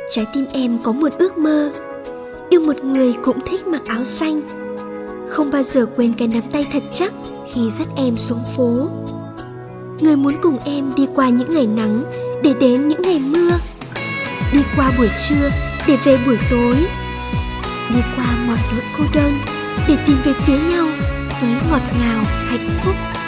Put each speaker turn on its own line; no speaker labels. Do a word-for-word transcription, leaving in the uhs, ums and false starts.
Trái tim em có một ước mơ, yêu một người cũng thích mặc áo xanh, không bao giờ quên cái nắm tay thật chắc khi dắt em xuống phố. Người muốn cùng em đi qua những ngày nắng để đến những ngày mưa, đi qua buổi trưa để về buổi tối, đi qua mọi nỗi cô đơn để tìm về phía nhau với ngọt ngào hạnh phúc.